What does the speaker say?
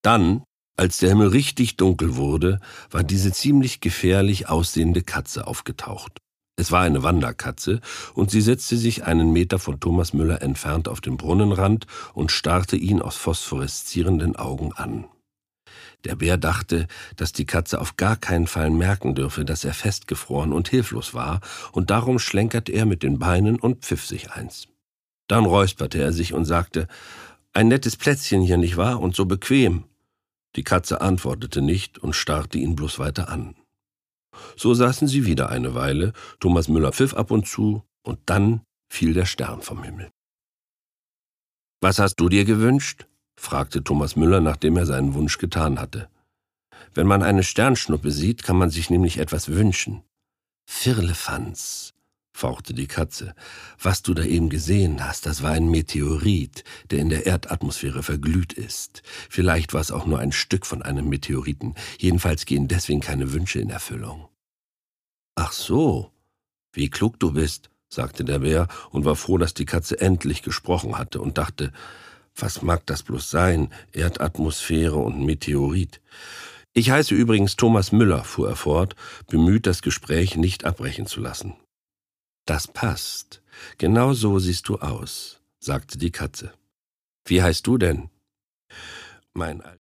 Dann, als der Himmel richtig dunkel wurde, war diese ziemlich gefährlich aussehende Katze aufgetaucht. Es war eine Wanderkatze, und sie setzte sich einen Meter von Thomas Müller entfernt auf den Brunnenrand und starrte ihn aus phosphoreszierenden Augen an. Der Bär dachte, dass die Katze auf gar keinen Fall merken dürfe, dass er festgefroren und hilflos war, und darum schlenkerte er mit den Beinen und pfiff sich eins. Dann räusperte er sich und sagte: »Ein nettes Plätzchen hier, nicht wahr? Und so bequem.« Die Katze antwortete nicht und starrte ihn bloß weiter an. So saßen sie wieder eine Weile, Thomas Müller pfiff ab und zu, und dann fiel der Stern vom Himmel. »Was hast du dir gewünscht?« fragte Thomas Müller, nachdem er seinen Wunsch getan hatte. »Wenn man eine Sternschnuppe sieht, kann man sich nämlich etwas wünschen.« »Firlefanz«, fauchte die Katze, »was du da eben gesehen hast, das war ein Meteorit, der in der Erdatmosphäre verglüht ist. Vielleicht war es auch nur ein Stück von einem Meteoriten, jedenfalls gehen deswegen keine Wünsche in Erfüllung.« »Ach so, wie klug du bist«, sagte der Bär und war froh, dass die Katze endlich gesprochen hatte, und dachte: »Was mag das bloß sein, Erdatmosphäre und Meteorit?« »Ich heiße übrigens Thomas Müller«, fuhr er fort, bemüht, das Gespräch nicht abbrechen zu lassen. »Das passt. Genau so siehst du aus«, sagte die Katze. »Wie heißt du denn?« »Mein